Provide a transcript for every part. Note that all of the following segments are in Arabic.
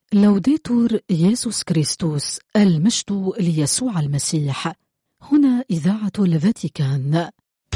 لوديتور يسوع كريستوس، المجد ليسوع المسيح. هنا إذاعة الفاتيكان.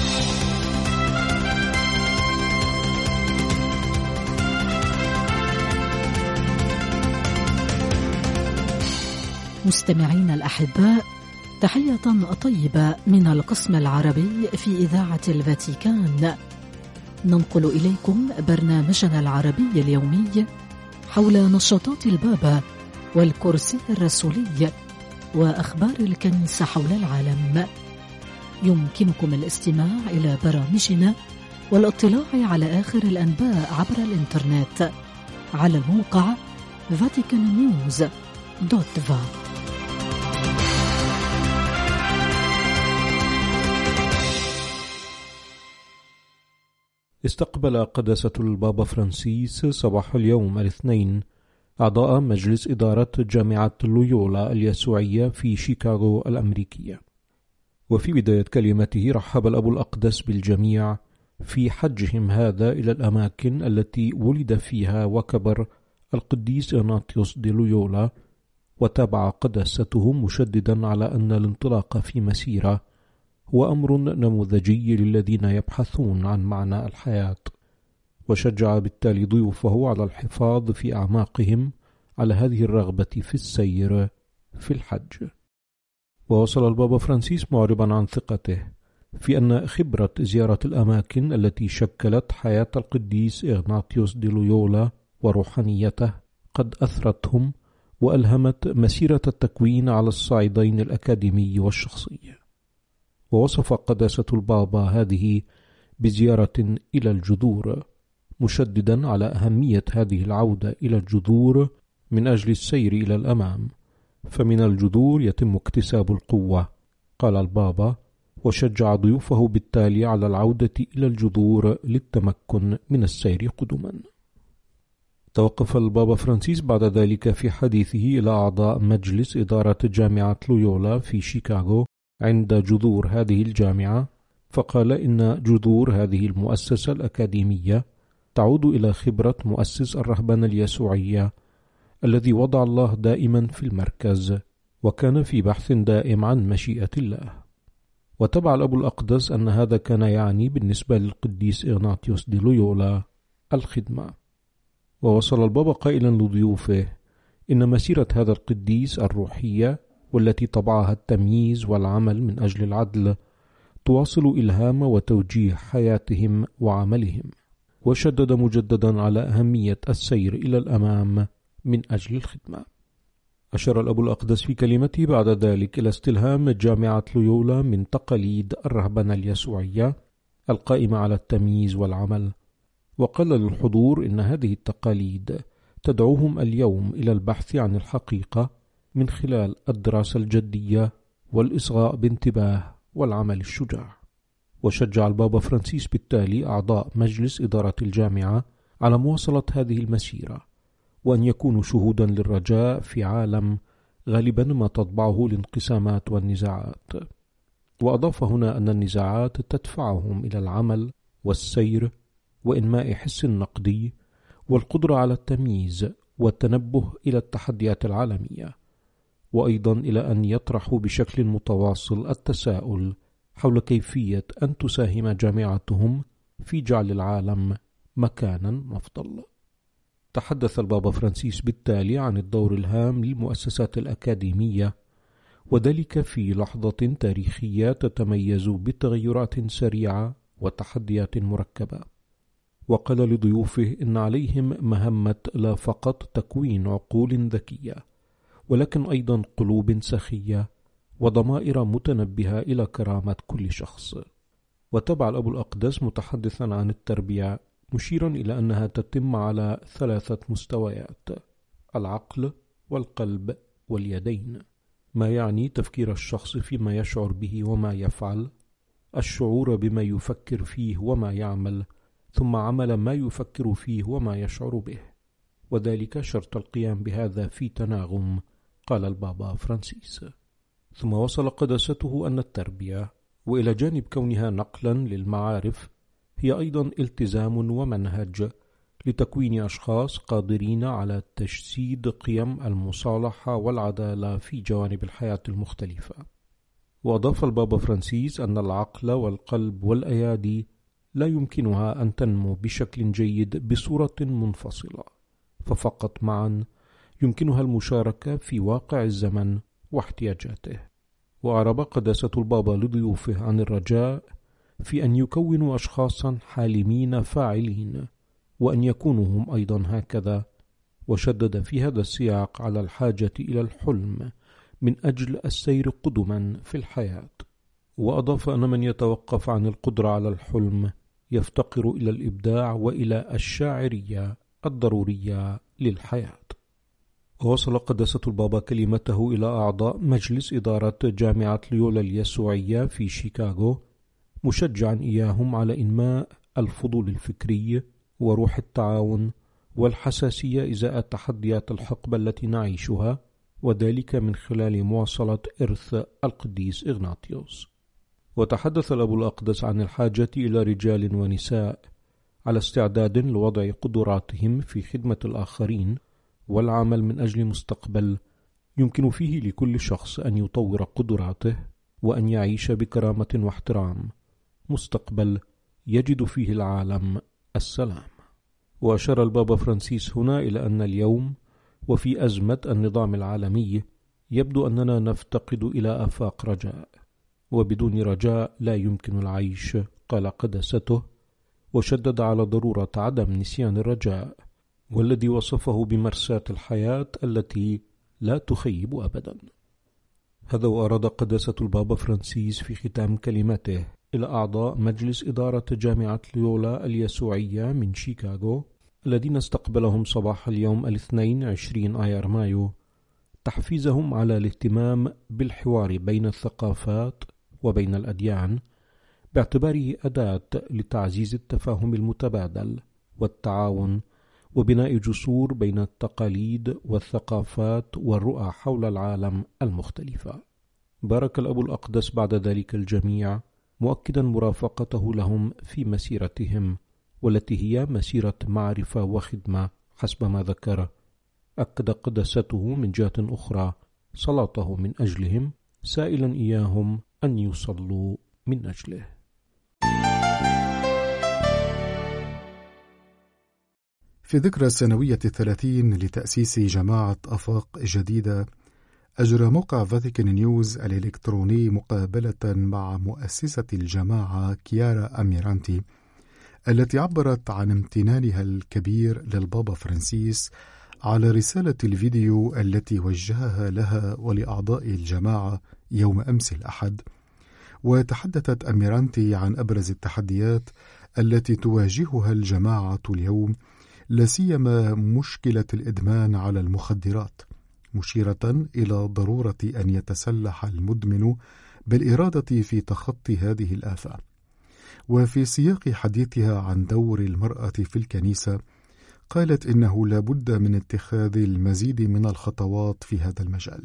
مستمعين الأحباء، تحية طيبة من القسم العربي في إذاعة الفاتيكان. ننقل إليكم برنامجنا العربي اليومي حول نشاطات البابا والكرسي الرسولي وأخبار الكنيسة حول العالم. يمكنكم الاستماع إلى برامجنا والاطلاع على آخر الأنباء عبر الإنترنت على الموقع vaticannews.va. استقبل قداسة البابا فرانسيس صباح اليوم الاثنين أعضاء مجلس إدارة جامعة لويولا اليسوعية في شيكاغو الأمريكية. وفي بداية كلمته رحب الأب الأقدس بالجميع في حجهم هذا إلى الأماكن التي ولد فيها وكبر القديس إغناطيوس دي لويولا، وتابع قداسته مشددا على أن الانطلاق في مسيرة هو أمر نموذجي للذين يبحثون عن معنى الحياة، وشجع بالتالي ضيوفه على الحفاظ في أعماقهم على هذه الرغبة في السير في الحج. ووصل البابا فرانسيس معربا عن ثقته في أن خبرة زيارة الأماكن التي شكلت حياة القديس إغناطيوس دي لويولا وروحانيته قد أثرتهم وألهمت مسيرة التكوين على الصعيدين الأكاديمي والشخصي. ووصف قداسة البابا هذه بزيارة إلى الجذور، مشددا على أهمية هذه العودة إلى الجذور من أجل السير إلى الأمام، فمن الجذور يتم اكتساب القوة، قال البابا، وشجع ضيوفه بالتالي على العودة إلى الجذور للتمكن من السير قدما. توقف البابا فرانسيس بعد ذلك في حديثه إلى أعضاء مجلس إدارة جامعة لويولا في شيكاغو عند جذور هذه الجامعة، فقال إن جذور هذه المؤسسة الأكاديمية تعود إلى خبرة مؤسس الرهبنة اليسوعية الذي وضع الله دائما في المركز، وكان في بحث دائم عن مشيئة الله. وتبع الأب الأقدس أن هذا كان يعني بالنسبة للقديس إغناطيوس دي لويولا الخدمة. ووصل البابا قائلا لضيوفه إن مسيرة هذا القديس الروحية والتي طبعها التمييز والعمل من أجل العدل تواصل إلهام وتوجيه حياتهم وعملهم، وشدد مجددا على أهمية السير إلى الأمام من أجل الخدمة. أشار الأب الأقدس في كلمته بعد ذلك إلى استلهام جامعة لويولا من تقاليد الرهبنة اليسوعية القائمة على التمييز والعمل، وقال للحضور إن هذه التقاليد تدعوهم اليوم إلى البحث عن الحقيقة من خلال الدراسة الجدية والإصغاء بانتباه والعمل الشجاع. وشجع البابا فرانسيس بالتالي أعضاء مجلس إدارة الجامعة على مواصلة هذه المسيرة، وأن يكونوا شهودا للرجاء في عالم غالبا ما تطبعه الانقسامات والنزاعات. وأضاف هنا أن النزاعات تدفعهم إلى العمل والسير وإنماء حس النقدي والقدرة على التمييز والتنبه إلى التحديات العالمية، وأيضا إلى أن يطرحوا بشكل متواصل التساؤل حول كيفية أن تساهم جامعتهم في جعل العالم مكانا أفضل. تحدث البابا فرانسيس بالتالي عن الدور الهام للمؤسسات الأكاديمية، وذلك في لحظة تاريخية تتميز بتغيرات سريعة وتحديات مركبة. وقال لضيوفه إن عليهم مهمة لا فقط تكوين عقول ذكية، ولكن أيضا قلوب سخية وضمائر متنبهة إلى كرامة كل شخص. وتبع الأب الأقدس متحدثا عن التربية مشيرا إلى أنها تتم على 3 مستويات: العقل والقلب واليدين، ما يعني تفكير الشخص فيما يشعر به وما يفعل، الشعور بما يفكر فيه وما يعمل، ثم عمل ما يفكر فيه وما يشعر به، وذلك شرط القيام بهذا في تناغم، قال البابا فرانسيس. ثم وصل قداسته أن التربية وإلى جانب كونها نقلا للمعارف هي أيضا التزام ومنهج لتكوين أشخاص قادرين على تجسيد قيم المصالحة والعدالة في جوانب الحياة المختلفة. وأضاف البابا فرانسيس أن العقل والقلب والأيادي لا يمكنها أن تنمو بشكل جيد بصورة منفصلة، ففقط معا يمكنها المشاركة في واقع الزمن واحتياجاته. وأعرب قداسة البابا لضيوفه عن الرجاء في أن يكونوا أشخاصا حالمين فاعلين، وأن يكونوا هم أيضا هكذا، وشدد في هذا السياق على الحاجة إلى الحلم من أجل السير قدما في الحياة. وأضاف أن من يتوقف عن القدرة على الحلم يفتقر إلى الإبداع وإلى الشاعرية الضرورية للحياة. ووصل قداسة البابا كلمته إلى أعضاء مجلس إدارة جامعة ليولا اليسوعية في شيكاغو، مشجعا إياهم على إنماء الفضول الفكري وروح التعاون والحساسية إزاء تحديات الحقبة التي نعيشها، وذلك من خلال مواصلة إرث القديس إغناطيوس. وتحدث الأب الأقدس عن الحاجة إلى رجال ونساء على استعداد لوضع قدراتهم في خدمة الآخرين والعمل من أجل مستقبل يمكن فيه لكل شخص أن يطور قدراته وأن يعيش بكرامة واحترام، مستقبل يجد فيه العالم السلام. وأشار البابا فرانسيس هنا إلى أن اليوم وفي أزمة النظام العالمي يبدو أننا نفتقد إلى آفاق رجاء، وبدون رجاء لا يمكن العيش، قال قداسته، وشدد على ضرورة عدم نسيان الرجاء، والذي وصفه بمرساة الحياة التي لا تخيب أبدا. هذا وأراد قداسة البابا فرانسيس في ختام كلمته إلى أعضاء مجلس إدارة جامعة ليولا اليسوعية من شيكاغو الذين استقبلهم صباح اليوم الاثنين 20 آيار مايو تحفيزهم على الاهتمام بالحوار بين الثقافات وبين الأديان، باعتباره أداة لتعزيز التفاهم المتبادل والتعاون وبناء جسور بين التقاليد والثقافات والرؤى حول العالم المختلفة. بارك الأب الأقدس بعد ذلك الجميع، مؤكدا مرافقته لهم في مسيرتهم والتي هي مسيرة معرفة وخدمة حسب ما ذكر. أكد قداسته من جهة أخرى صلاته من أجلهم، سائلا إياهم أن يصلوا من أجله. في ذكرى السنوية 30 لتأسيس جماعة آفاق جديدة، أجرى موقع فاتيكان نيوز الإلكتروني مقابلة مع مؤسسة الجماعة كيارا أميرانتي، التي عبرت عن امتنانها الكبير للبابا فرانسيس على رسالة الفيديو التي وجهها لها ولأعضاء الجماعة يوم أمس الأحد. وتحدثت أميرانتي عن أبرز التحديات التي تواجهها الجماعة اليوم، لا سيما مشكلة الإدمان على المخدرات، مشيرة إلى ضرورة أن يتسلح المدمن بالإرادة في تخطي هذه الآفة. وفي سياق حديثها عن دور المرأة في الكنيسة، قالت إنه لا بد من اتخاذ المزيد من الخطوات في هذا المجال.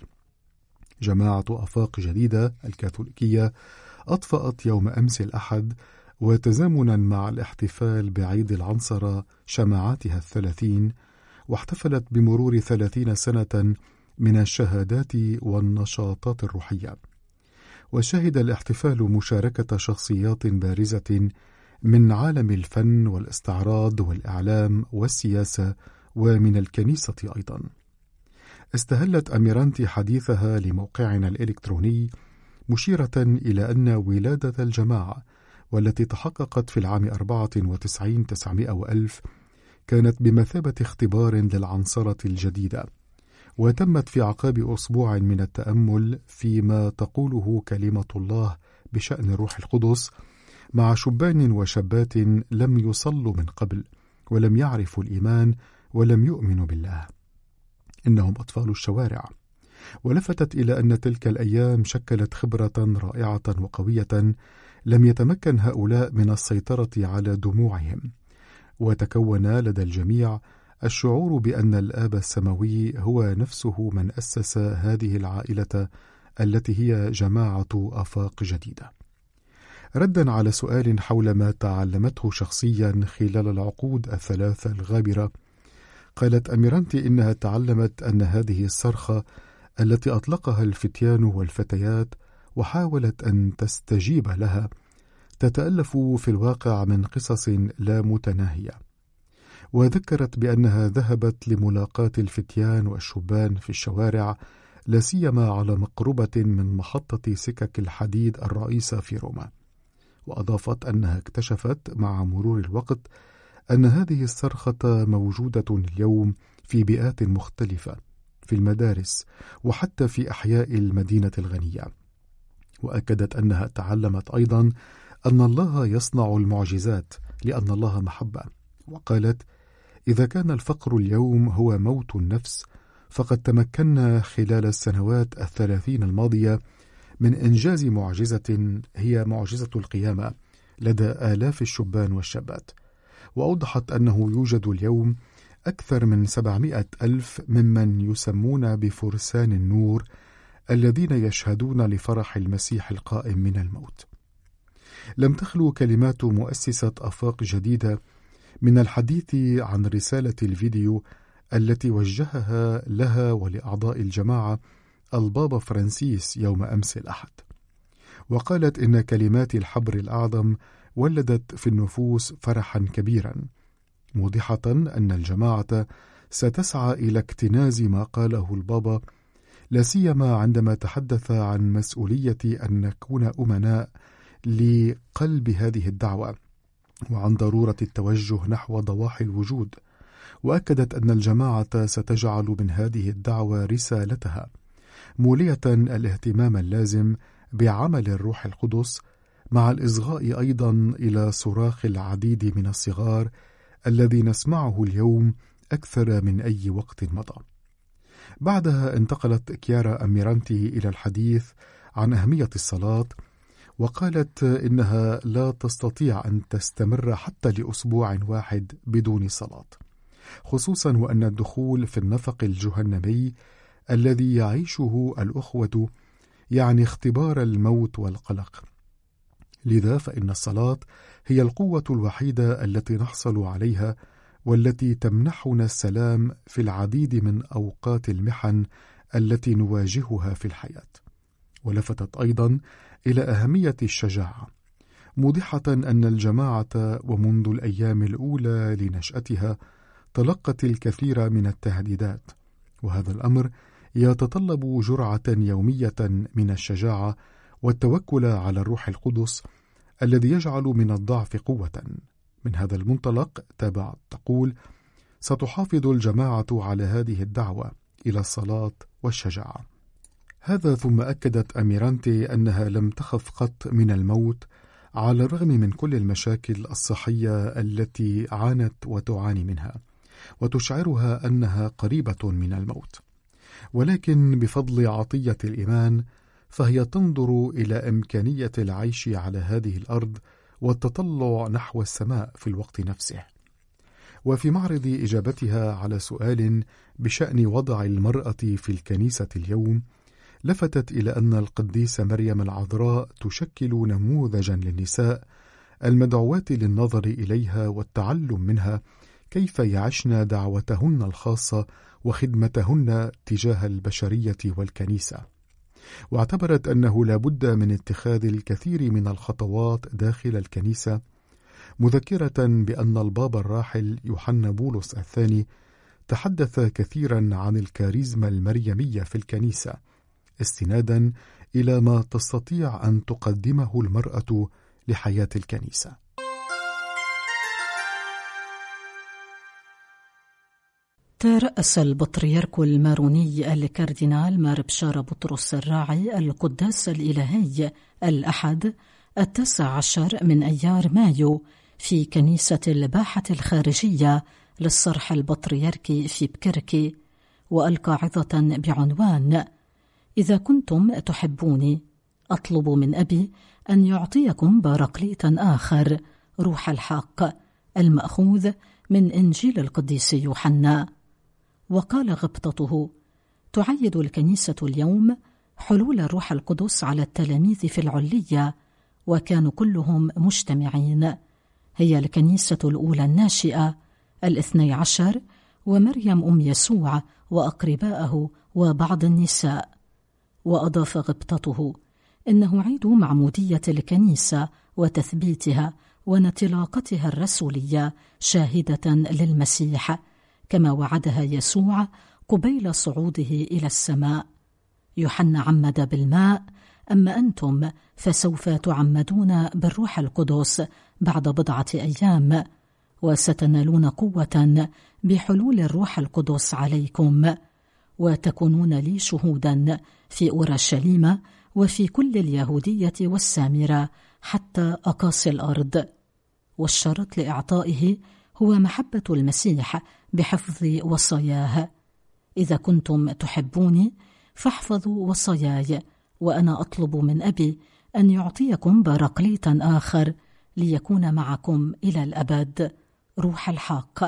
جماعة آفاق جديدة الكاثوليكية أطفأت يوم أمس الأحد وتزامنا مع الاحتفال بعيد العنصرة شماعاتها 30، واحتفلت بمرور 30 سنة من الشهادات والنشاطات الروحية. وشهد الاحتفال مشاركة شخصيات بارزة من عالم الفن والاستعراض والإعلام والسياسة ومن الكنيسة أيضا. استهلت أميرانتي حديثها لموقعنا الإلكتروني مشيرة إلى أن ولادة الجماعة والتي تحققت في العام 94 900 وألف كانت بمثابة اختبار للعنصرة الجديدة، وتمت في أعقاب أسبوع من التأمل فيما تقوله كلمة الله بشأن الروح القدس مع شبان وشابات لم يصلوا من قبل ولم يعرفوا الإيمان ولم يؤمنوا بالله، إنهم أطفال الشوارع. ولفتت إلى أن تلك الأيام شكلت خبرة رائعة وقوية لم يتمكن هؤلاء من السيطرة على دموعهم، وتكون لدى الجميع الشعور بأن الآب السماوي هو نفسه من أسس هذه العائلة التي هي جماعة آفاق جديدة. ردا على سؤال حول ما تعلمته شخصيا خلال العقود الثلاثة الغابرة، قالت أميرانتي إنها تعلمت أن هذه الصرخة التي أطلقها الفتيان والفتيات وحاولت أن تستجيب لها تتألف في الواقع من قصص لا متناهية. وذكرت بأنها ذهبت لملاقاة الفتيان والشبان في الشوارع، لا سيما على مقربة من محطة سكك الحديد الرئيسة في روما. وأضافت أنها اكتشفت مع مرور الوقت أن هذه الصرخة موجودة اليوم في بيئات مختلفة، في المدارس وحتى في أحياء المدينة الغنية. وأكدت أنها تعلمت أيضا أن الله يصنع المعجزات لأن الله محبة. وقالت: إذا كان الفقر اليوم هو موت النفس، فقد تمكنا خلال السنوات 30 الماضية من إنجاز معجزة هي معجزة القيامة لدى آلاف الشبان والشابات. وأوضحت أنه يوجد اليوم أكثر من 700,000 ممن يسمون بفرسان النور الذين يشهدون لفرح المسيح القائم من الموت. لم تخلو كلمات مؤسسة آفاق جديدة من الحديث عن رسالة الفيديو التي وجهها لها ولأعضاء الجماعة البابا فرانسيس يوم أمس الأحد. وقالت إن كلمات الحبر الأعظم ولدت في النفوس فرحا كبيرا، موضحة أن الجماعة ستسعى إلى اكتناز ما قاله البابا، لا سيما عندما تحدث عن مسؤولية أن نكون أمناء لقلب هذه الدعوة وعن ضرورة التوجه نحو ضواحي الوجود. وأكدت أن الجماعة ستجعل من هذه الدعوة رسالتها، مولية الاهتمام اللازم بعمل الروح القدس، مع الإصغاء أيضا إلى صراخ العديد من الصغار الذي نسمعه اليوم أكثر من أي وقت مضى. بعدها انتقلت كيارا أميرانتي إلى الحديث عن أهمية الصلاة، وقالت إنها لا تستطيع أن تستمر حتى لأسبوع واحد بدون صلاة، خصوصا وأن الدخول في النفق الجهنمي الذي يعيشه الأخوة يعني اختبار الموت والقلق. لذا فإن الصلاة هي القوة الوحيدة التي نحصل عليها والتي تمنحنا السلام في العديد من أوقات المحن التي نواجهها في الحياة. ولفتت أيضا إلى أهمية الشجاعة، موضحة أن الجماعة ومنذ الأيام الأولى لنشأتها تلقت الكثير من التهديدات، وهذا الأمر يتطلب جرعة يومية من الشجاعة والتوكل على الروح القدس الذي يجعل من الضعف قوة. من هذا المنطلق تابعت تقول: ستحافظ الجماعة على هذه الدعوة إلى الصلاة والشجاعة. هذا ثم أكدت أميرانتي أنها لم تخف قط من الموت على الرغم من كل المشاكل الصحية التي عانت وتعاني منها، وتشعرها أنها قريبة من الموت، ولكن بفضل عطية الإيمان فهي تنظر إلى إمكانية العيش على هذه الأرض والتطلع نحو السماء في الوقت نفسه. وفي معرض إجابتها على سؤال بشأن وضع المرأة في الكنيسة اليوم، لفتت إلى أن القديسة مريم العذراء تشكل نموذجا للنساء المدعوات للنظر إليها والتعلم منها كيف يعشن دعوتهن الخاصة وخدمتهن تجاه البشرية والكنيسة. واعتبرت أنه لا بد من اتخاذ الكثير من الخطوات داخل الكنيسة، مذكرة بأن البابا الراحل يوحنا بولس الثاني تحدث كثيرا عن الكاريزما المريمية في الكنيسة، استنادا إلى ما تستطيع أن تقدمه المرأة لحياة الكنيسة. ترأس البطريرك الماروني الكاردينال مار بشارة بطرس الراعي القداس الإلهي الأحد 19 من أيار مايو في كنيسة الباحة الخارجية للصرح البطريركي في بكركي، وألقى عظة بعنوان: إذا كنتم تحبوني أطلب من أبي أن يعطيكم باراقليتا آخر، روح الحق، المأخوذ من إنجيل القديس يوحنا. وقال غبطته: تعيد الكنيسة اليوم حلول الروح القدس على التلاميذ في العلية وكانوا كلهم مجتمعين. هي الكنيسة الأولى الناشئة 12 ومريم أم يسوع وأقرباءه وبعض النساء. وأضاف غبطته: إنه عيد معمودية الكنيسة وتثبيتها وانطلاقتها الرسولية شاهدة للمسيح كما وعدها يسوع قبيل صعوده إلى السماء. يوحنا عمد بالماء، أما أنتم فسوف تعمدون بالروح القدس بعد بضعة أيام، وستنالون قوة بحلول الروح القدس عليكم، وتكونون لي شهودا في أورشليم وفي كل اليهودية والسامرة حتى أقاصي الأرض. والشرط لإعطائه هو محبة المسيح بحفظ وصاياه. إذا كنتم تحبوني فاحفظوا وصاياي، وأنا أطلب من أبي أن يعطيكم باراقليطا آخر ليكون معكم إلى الأبد، روح الحق.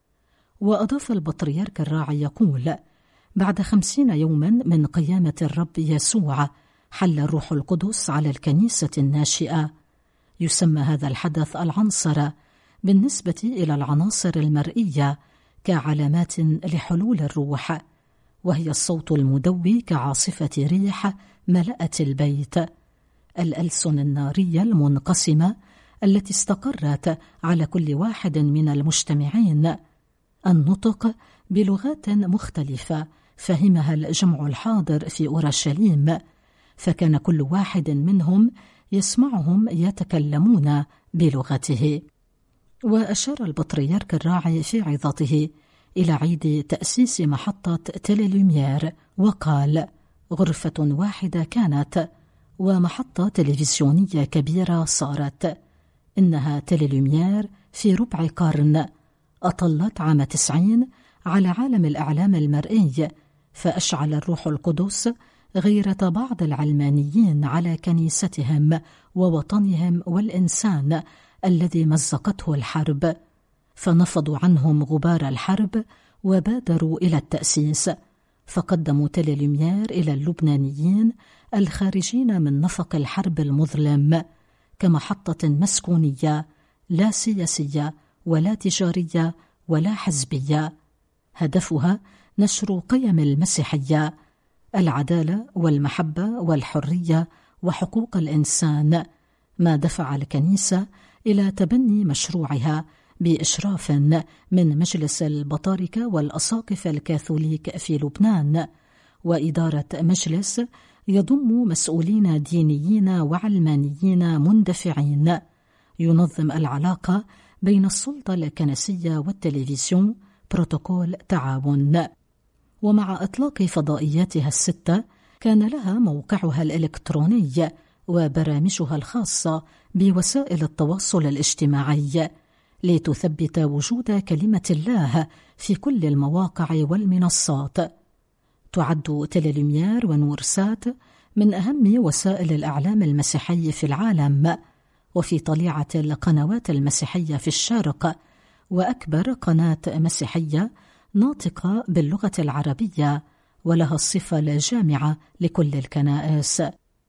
وأضاف البطريرك الراعي يقول: بعد 50 يوما من قيامة الرب يسوع حل الروح القدس على الكنيسة الناشئة. يسمى هذا الحدث العنصرة بالنسبة إلى العناصر المرئية كعلامات لحلول الروح، وهي الصوت المدوي كعاصفة ريح ملأت البيت، الألسن النارية المنقسمة التي استقرت على كل واحد من المجتمعين، النطق بلغات مختلفة فهمها الجمع الحاضر في أورشليم، فكان كل واحد منهم يسمعهم يتكلمون بلغته. وأشار البطريرك الراعي في عظته إلى عيد تأسيس محطة تيليلوميير وقال: غرفة واحدة كانت ومحطة تلفزيونية كبيرة صارت. إنها تيليلوميير في ربع قرن أطلت عام 90 على عالم الإعلام المرئي، فأشعل الروح القدس غيرة بعض العلمانيين على كنيستهم ووطنهم والإنسان الذي مزقته الحرب، فنفضوا عنهم غبار الحرب وبادروا إلى التأسيس، فقدموا تيليلوميير إلى اللبنانيين الخارجين من نفق الحرب المظلم كمحطة مسكونية لا سياسية ولا تجارية ولا حزبية، هدفها نشر قيم المسيحية: العدالة والمحبة والحرية وحقوق الإنسان، ما دفع الكنيسة إلى تبني مشروعها بإشراف من مجلس البطاركة والأساقفة الكاثوليك في لبنان، وإدارة مجلس يضم مسؤولين دينيين وعلمانيين مندفعين، ينظم العلاقة بين السلطة الكنسية والتلفزيون، بروتوكول تعاون. ومع إطلاق فضائياتها 6 كان لها موقعها الإلكتروني وبرامجها الخاصة بوسائل التواصل الاجتماعي لتثبت وجود كلمة الله في كل المواقع والمنصات. تعد تيليلوميير ونورسات من أهم وسائل الإعلام المسيحي في العالم، وفي طليعة القنوات المسيحية في الشرق، وأكبر قناة مسيحية ناطقة باللغة العربية، ولها الصفة الجامعة لكل الكنائس.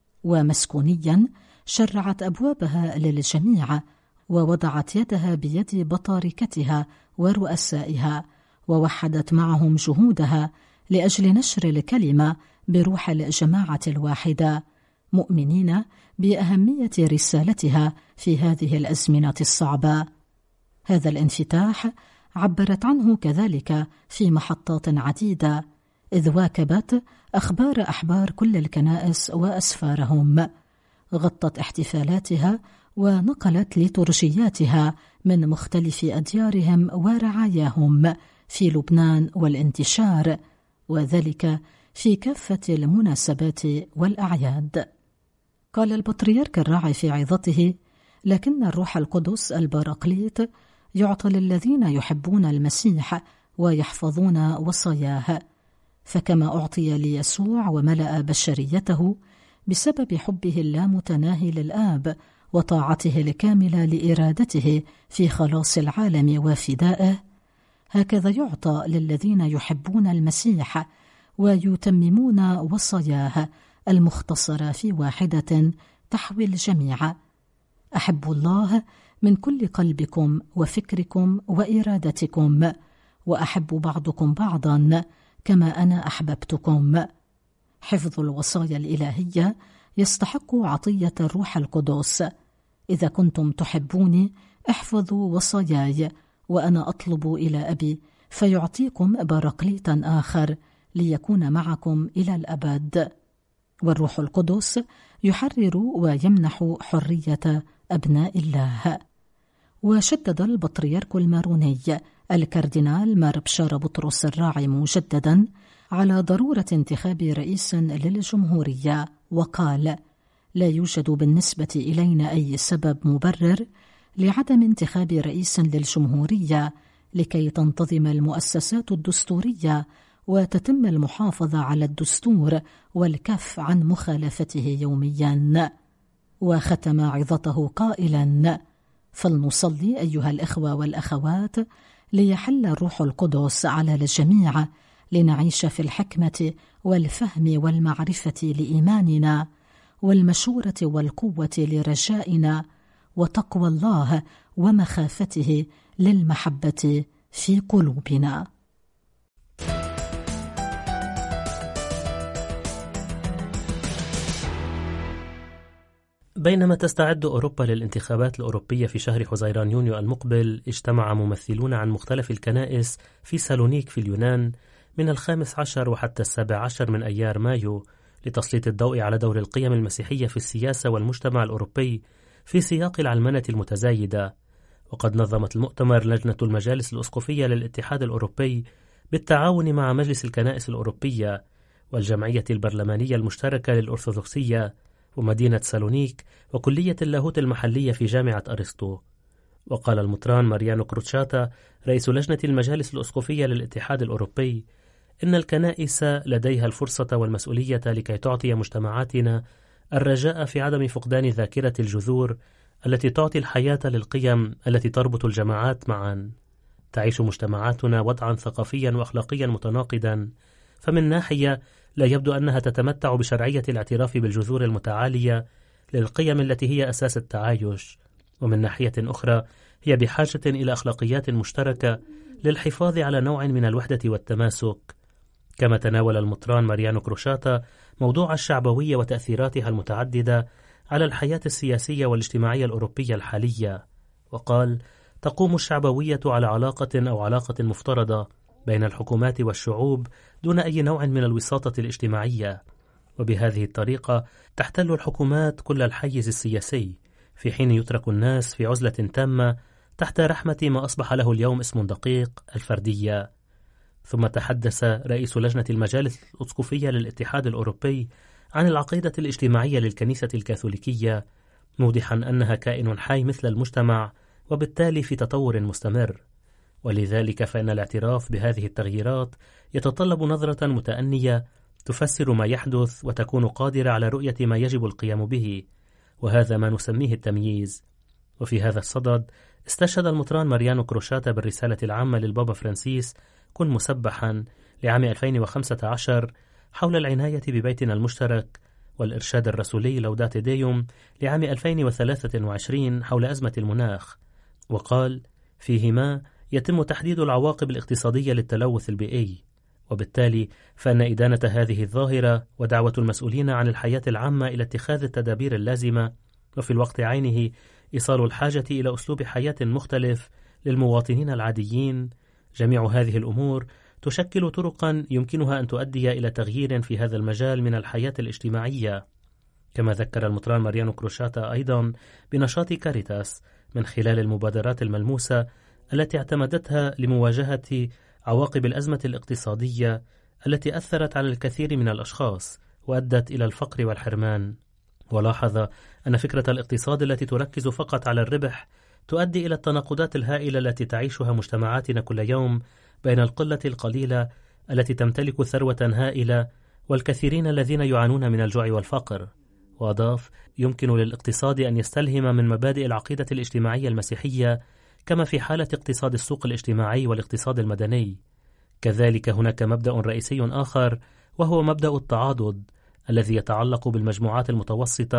ومسكونيا شرعت أبوابها للجميع، ووضعت يدها بيد بطاركتها ورؤسائها، ووحدت معهم جهودها لأجل نشر الكلمة بروح الجماعة الواحدة، مؤمنين بأهمية رسالتها في هذه الأزمنة الصعبة. هذا الانفتاح عبرت عنه كذلك في محطات عديدة، إذ واكبت أخبار أحبار كل الكنائس وأسفارهم، غطت احتفالاتها ونقلت ليتورجياتها من مختلف أديارهم ورعاياهم في لبنان والانتشار، وذلك في كافة المناسبات والأعياد. قال البطريرك الراعي في عظته: لكن الروح القدس الباراقليط يعطى للذين يحبون المسيح ويحفظون وصاياه، فكما أعطي ليسوع وملأ بشريته بسبب حبه اللامتناهي للآب وطاعته الكاملة لإرادته في خلاص العالم وفدائه، هكذا يعطى للذين يحبون المسيح ويتممون وصاياه المختصرة في واحدة تحوي الجميع، أحبوا الله من كل قلبكم وفكركم وإرادتكم، وأحبوا بعضكم بعضا كما أنا أحببتكم. حفظ الوصايا الإلهية يستحق عطية الروح القدس. إذا كنتم تحبوني احفظوا وصاياي، وأنا أطلب إلى أبي فيعطيكم باراكليتا آخر ليكون معكم إلى الأبد. والروح القدس يحرر ويمنح حرية أبناء الله. وشدد البطريرك الماروني الكاردينال مار بشارة بطرس الراعي مجددا على ضرورة انتخاب رئيس للجمهورية، وقال: لا يوجد بالنسبة إلينا أي سبب مبرر لعدم انتخاب رئيس للجمهورية لكي تنتظم المؤسسات الدستورية وتتم المحافظة على الدستور والكف عن مخالفته يوميا. وختم عظته قائلا: فلنصلي أيها الإخوة والأخوات ليحل الروح القدس على الجميع، لنعيش في الحكمة والفهم والمعرفة لإيماننا، والمشورة والقوة لرجائنا، وتقوى الله ومخافته للمحبة في قلوبنا. بينما تستعد أوروبا للانتخابات الأوروبية في شهر حزيران يونيو المقبل، اجتمع ممثلون عن مختلف الكنائس في سالونيك في اليونان من 15 وحتى 17 من أيار مايو لتسليط الضوء على دور القيم المسيحية في السياسة والمجتمع الأوروبي في سياق العلمنة المتزايدة. وقد نظمت المؤتمر لجنة المجالس الأسقفية للاتحاد الأوروبي بالتعاون مع مجلس الكنائس الأوروبية والجمعية البرلمانية المشتركة للأرثوذكسية ومدينة سالونيك وكلية اللاهوت المحلية في جامعة أرسطو. وقال المطران ماريانو كروتشاتا رئيس لجنة المجالس الأسقفية للاتحاد الأوروبي إن الكنائس لديها الفرصة والمسؤولية لكي تعطي مجتمعاتنا الرجاء في عدم فقدان ذاكرة الجذور التي تعطي الحياة للقيم التي تربط الجماعات معا. تعيش مجتمعاتنا وضعا ثقافيا وأخلاقيا متناقضا، فمن ناحية لا يبدو أنها تتمتع بشرعية الاعتراف بالجذور المتعالية للقيم التي هي أساس التعايش، ومن ناحية أخرى هي بحاجة إلى أخلاقيات مشتركة للحفاظ على نوع من الوحدة والتماسك. كما تناول المطران ماريانو كروشاتا موضوع الشعبوية وتأثيراتها المتعددة على الحياة السياسية والاجتماعية الأوروبية الحالية، وقال: تقوم الشعبوية على علاقة مفترضة بين الحكومات والشعوب دون أي نوع من الوساطة الاجتماعية، وبهذه الطريقة تحتل الحكومات كل الحيز السياسي، في حين يترك الناس في عزلة تامة تحت رحمة ما أصبح له اليوم اسم دقيق: الفردية. ثم تحدث رئيس لجنة المجالس الأسقفية للاتحاد الأوروبي عن العقيدة الاجتماعية للكنيسة الكاثوليكية، موضحا أنها كائن حي مثل المجتمع وبالتالي في تطور مستمر، ولذلك فإن الاعتراف بهذه التغييرات يتطلب نظرة متأنية تفسر ما يحدث وتكون قادرة على رؤية ما يجب القيام به، وهذا ما نسميه التمييز. وفي هذا الصدد استشهد المطران ماريانو كروشاتا بالرسالة العامة للبابا فرانسيس كن مسبحا لعام 2015 حول العناية ببيتنا المشترك، والإرشاد الرسولي لوداتي ديوم لعام 2023 حول أزمة المناخ، وقال فيهما: يتم تحديد العواقب الاقتصادية للتلوث البيئي، وبالتالي فإن إدانة هذه الظاهرة ودعوة المسؤولين عن الحياة العامة إلى اتخاذ التدابير اللازمة، وفي الوقت عينه إيصال الحاجة إلى أسلوب حياة مختلف للمواطنين العاديين، جميع هذه الأمور تشكل طرقا يمكنها أن تؤدي إلى تغيير في هذا المجال من الحياة الاجتماعية. كما ذكر المطران ماريانو كروشاتا أيضا بنشاط كاريتاس من خلال المبادرات الملموسة التي اعتمدتها لمواجهة عواقب الأزمة الاقتصادية التي أثرت على الكثير من الأشخاص وأدت إلى الفقر والحرمان. ولاحظ أن فكرة الاقتصاد التي تركز فقط على الربح تؤدي إلى التناقضات الهائلة التي تعيشها مجتمعاتنا كل يوم بين القلة القليلة التي تمتلك ثروة هائلة والكثيرين الذين يعانون من الجوع والفقر. وأضاف: يمكن للاقتصاد أن يستلهم من مبادئ العقيدة الاجتماعية المسيحية، كما في حالة اقتصاد السوق الاجتماعي والاقتصاد المدني. كذلك هناك مبدأ رئيسي آخر، وهو مبدأ التعاضد الذي يتعلق بالمجموعات المتوسطة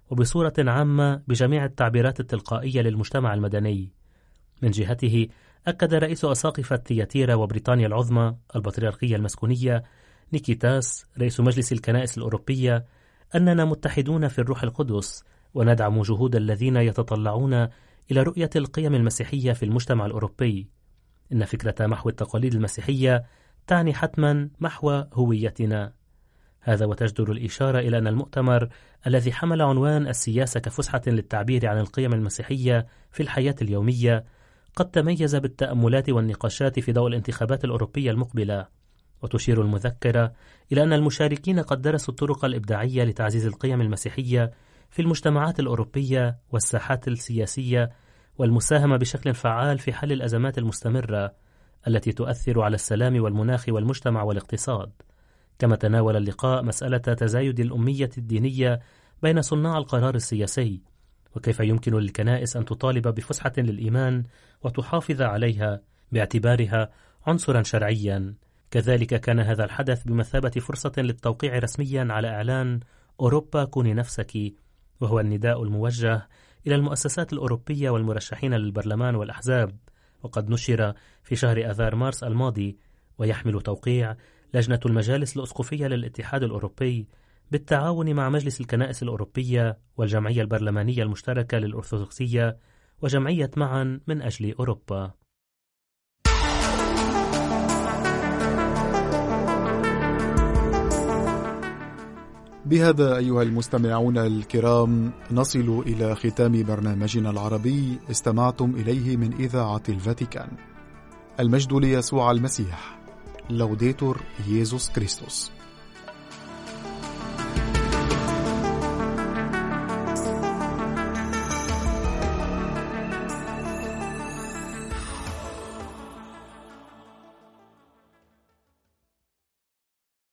وبصورة عامة بجميع التعبيرات التلقائية للمجتمع المدني. من جهته أكد رئيس أساقفة تياتيرا وبريطانيا العظمى البطريركية المسكونية نيكيتاس رئيس مجلس الكنائس الأوروبية أننا متحدون في الروح القدس وندعم جهود الذين يتطلعون إلى رؤية القيم المسيحية في المجتمع الأوروبي. إن فكرة محو التقاليد المسيحية تعني حتما محو هويتنا. هذا وتجدر الإشارة إلى أن المؤتمر الذي حمل عنوان السياسة كفسحة للتعبير عن القيم المسيحية في الحياة اليومية قد تميز بالتأملات والنقاشات في ضوء الانتخابات الأوروبية المقبلة. وتشير المذكرة إلى أن المشاركين قد درسوا الطرق الإبداعية لتعزيز القيم المسيحية في المجتمعات الأوروبية والساحات السياسية والمساهمة بشكل فعال في حل الأزمات المستمرة التي تؤثر على السلام والمناخ والمجتمع والاقتصاد. كما تناول اللقاء مسألة تزايد الأمية الدينية بين صناع القرار السياسي، وكيف يمكن للكنائس أن تطالب بفسحة للإيمان وتحافظ عليها باعتبارها عنصرا شرعيا. كذلك كان هذا الحدث بمثابة فرصة للتوقيع رسميا على إعلان أوروبا كوني نفسك، وهو النداء الموجه إلى المؤسسات الأوروبية والمرشحين للبرلمان والأحزاب، وقد نشر في شهر آذار مارس الماضي، ويحمل توقيع لجنة المجالس الأسقفية للاتحاد الأوروبي بالتعاون مع مجلس الكنائس الأوروبية والجمعية البرلمانية المشتركة للأرثوذكسية وجمعية معا من أجل أوروبا. بهذا أيها المستمعون الكرام نصل إلى ختام برنامجنا العربي استمعتم إليه من إذاعة الفاتيكان. المجد ليسوع المسيح. لوديتور ييسوس كريستوس.